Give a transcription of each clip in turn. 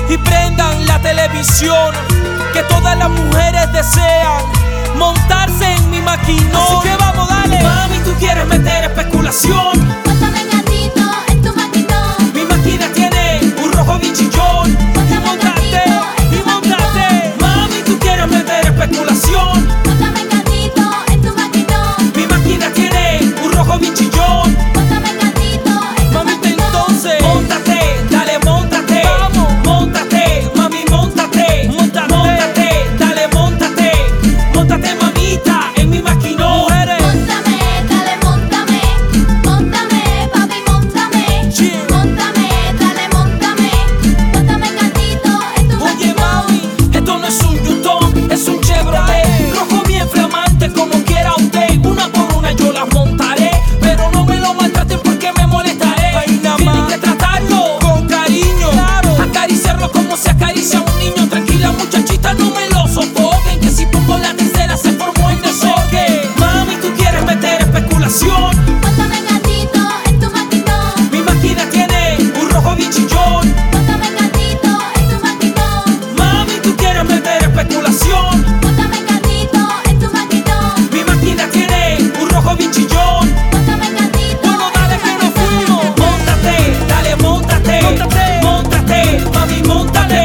y prendan la televisión, que todas las mujeres desean montarse en mi maquinón. Así que vamos, dale. Mami, tú quieres meter especulación. Móntame gatito en tu maquinón. Mi máquina tiene un rojo bien chillón. Y montate, y montate. Mami, tú quieres meter especulación. Móntame gatito en tu maquinón. Mi máquina tiene un rojo bien chillón. Móntame gatito en tu Mamita, maquinón. entonces, móntate, dale, móntate. Vamos, móntate, mami, móntate. Móntate, dale, móntate. Móntate, mamita, en mi maquinón. Mujeres, Móntame, dale, móntame. Móntame, papi, móntame. Yeah. Móntame, dale, móntame. Móntame gatito en tu oye, maquinón. mami, esto no es un Yutón, es un Chevrolet. Rojo bien flamante, como quiera usted. Una por una yo las montaré, pero no me lo maltraten porque me molestaré. Ay, nada más. Tienen que tratarlo con cariño, claro. Acariciarlo como se acaricia a un niño. Tranquila, muchachita, no me lo sofoquen, que si pongo la tercera se formó el desfoque. Mami, tú quieres meter especulación. Móntame gatito en tu maquinón. Mi máquina tiene un rojo bien chillón. Móntame gatito en tu maquinón. Mami, tú quieres meter especulación. Móntame gatito en tu maquinón. Mi máquina tiene un rojo bien chillón. Móntame gatito. Bueno, dale que nos fuimos. Móntate, dale, móntate. Móntate, mami, móntate.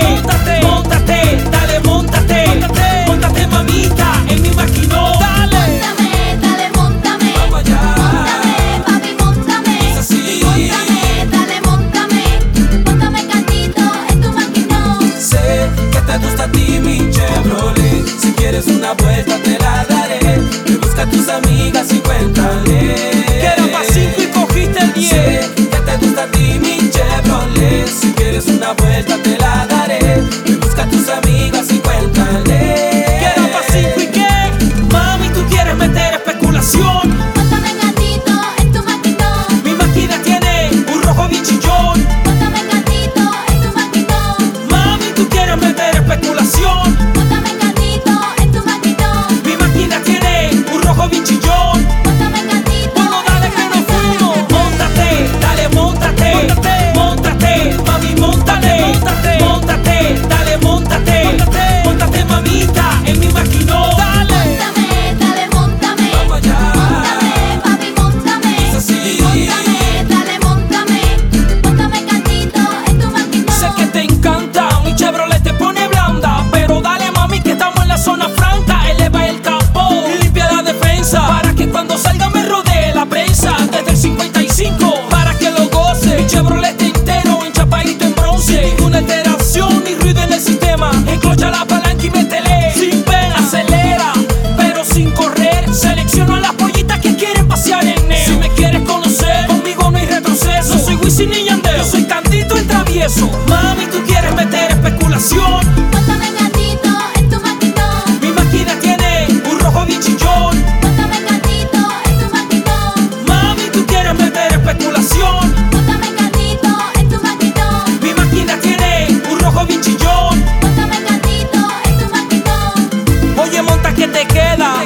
Móntate, dale, móntate. Móntate, mamita, en mi maquinón. Dale. Móntame, dale, móntame. Vamos allá. Móntame, papi, móntame. Es así. Móntame, dale, móntame. Móntame gatito en tu maquinón. Sé que te gusta a ti mi Chevrolet. Si quieres una vuelta te la daré. Me busca a tus amigas y cuéntale que era pa' 5 y cogiste el 10. Sé que te gusta a ti mi Chevrolet. Si quieres una vuelta te la daré. Me busca a tus amigas y cuéntale que era pa' 5 y qué. Mami, tú quieres meter especulación. Móntame gatito en tu maquinón. Mi máquina tiene un rojo bien chillón. Móntame gatito en tu maquinón. Mami, tú quieres meter especulación. Móntame gatito en tu maquinón. Mi máquina tiene un rojo bien chillón. Móntame gatito. Bueno, dale que nos fuimos. Móntate, dale, móntate. Móntate, mami, móntate. Móntate, dale, móntate. Móntate, mamita, en mi maquinón. Dale. Móntame, dale, móntame. Vamos allá. Móntame, papi, móntame. Es así. Móntame, dale, móntame. Móntame gatito en tu maquinón. Sé que te encanta, mi Chevrolet te pone blanda. Pero dale, mami, que estamos en la zona franca. Eleva el capó y limpia la defensa, para que cuando salga me rodee la prensa. Desde el 55, para que lo goce. Mi Chevrolet entero, enchapadito en bronce. Ninguna alteración ni ruido en el sistema. Enclocha la palanca y métele sin pena. Acelera, pero sin correr. Selecciona las pollitas que quieren pasear en neo. Si me quieres conocer, conmigo no hay retroceso. No soy Wisin ni Yandel, yo soy Candito el travieso. Mami, tú quieres meter especulación. Móntame gatito en tu maquinón. Mi máquina tiene un rojo bien chillón. Móntame gatito en tu maquinón. Mami, tú quieres meter especulación. Móntame gatito en tu maquinón. Mi máquina tiene un rojo bien chillón. Móntame gatito en tu maquinón. Oye, monta que te queda.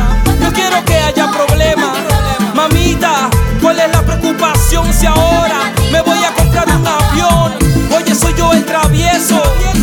No quiero que haya problema. Mamita, ¿cuál es la preocupación si ahora me voy a comprar un avión? Oye, soy yo el travieso.